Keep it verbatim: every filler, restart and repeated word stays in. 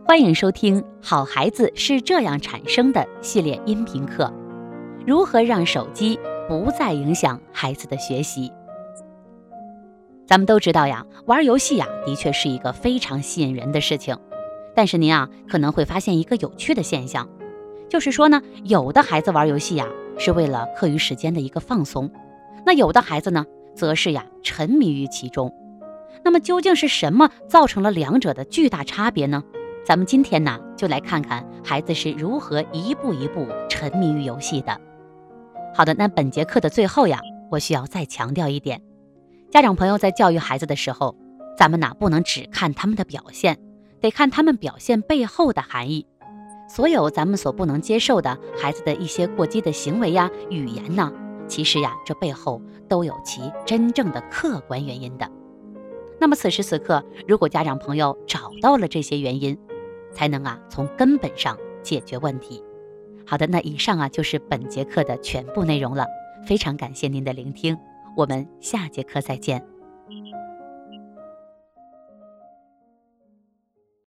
欢迎收听《好孩子是这样产生的》系列音频课，如何让手机不再影响孩子的学习。咱们都知道呀，玩游戏呀，的确是一个非常吸引人的事情。但是您啊，可能会发现一个有趣的现象，就是说呢，有的孩子玩游戏呀，是为了课余时间的一个放松，那有的孩子呢，则是呀沉迷于其中。那么究竟是什么造成了两者的巨大差别呢？咱们今天呢，就来看看孩子是如何一步一步沉迷于游戏的。好的，那本节课的最后呀，我需要再强调一点，家长朋友在教育孩子的时候，咱们呢不能只看他们的表现，得看他们表现背后的含义。所有咱们所不能接受的孩子的一些过激的行为呀、语言呢，其实呀，这背后都有其真正的客观原因的。那么此时此刻，如果家长朋友找到了这些原因，才能啊从根本上解决问题。好的，那以上啊就是本节课的全部内容了，非常感谢您的聆听，我们下节课再见。